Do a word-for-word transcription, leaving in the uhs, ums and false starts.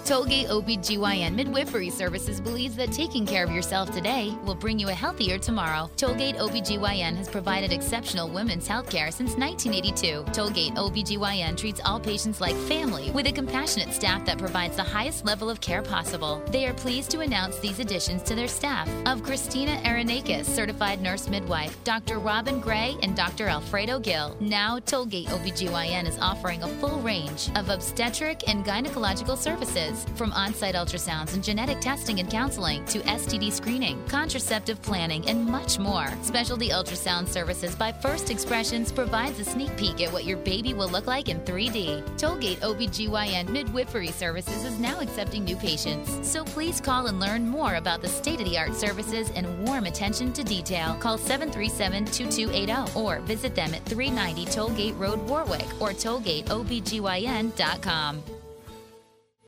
Tollgate O B G Y N Midwifery Services believes that taking care of yourself today will bring you a healthier tomorrow. Tollgate O B G Y N has provided exceptional women's health care since nineteen eighty-two. Tollgate O B G Y N treats all patients like family with a compassionate staff that provides the highest level of care possible. They are pleased to announce these additions to their staff of Christina Aranakis, certified nurse midwife, Doctor Robin Gray, and Doctor Alfredo Gill. Now, Tollgate O B G Y N is offering a full range of obstetric and gynecological services, from on-site ultrasounds and genetic testing and counseling to S T D screening, contraceptive planning, and much more. Specialty ultrasound services by First Expressions provides a sneak peek at what your baby will look like in three D. Tollgate O B G Y N Midwifery Services is now accepting new patients, so please call and learn more about the state-of-the-art services and warm attention to detail. Call seven three seven, two two eight zero or visit them at three ninety Tollgate Road, Warwick, or tollgate O B G Y N dot com.